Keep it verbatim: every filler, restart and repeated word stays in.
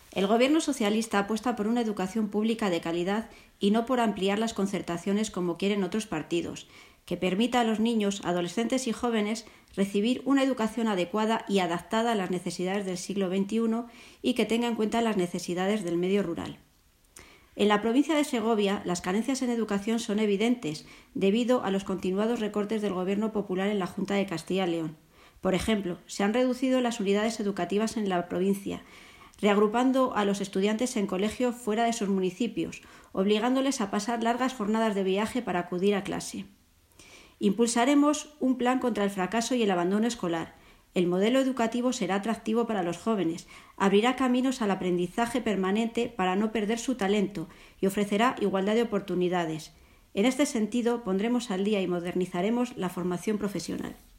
El Gobierno socialista apuesta por una educación pública de calidad y no por ampliar las concertaciones como quieren otros partidos, que permita a los niños, adolescentes y jóvenes recibir una educación adecuada y adaptada a las necesidades del siglo veintiuno y que tenga en cuenta las necesidades del medio rural. En la provincia de Segovia, las carencias en educación son evidentes debido a los continuados recortes del Gobierno popular en la Junta de Castilla y León. Por ejemplo, se han reducido las unidades educativas en la provincia, reagrupando a los estudiantes en colegios fuera de sus municipios, obligándoles a pasar largas jornadas de viaje para acudir a clase. Impulsaremos un plan contra el fracaso y el abandono escolar. El modelo educativo será atractivo para los jóvenes, abrirá caminos al aprendizaje permanente para no perder su talento y ofrecerá igualdad de oportunidades. En este sentido, pondremos al día y modernizaremos la formación profesional.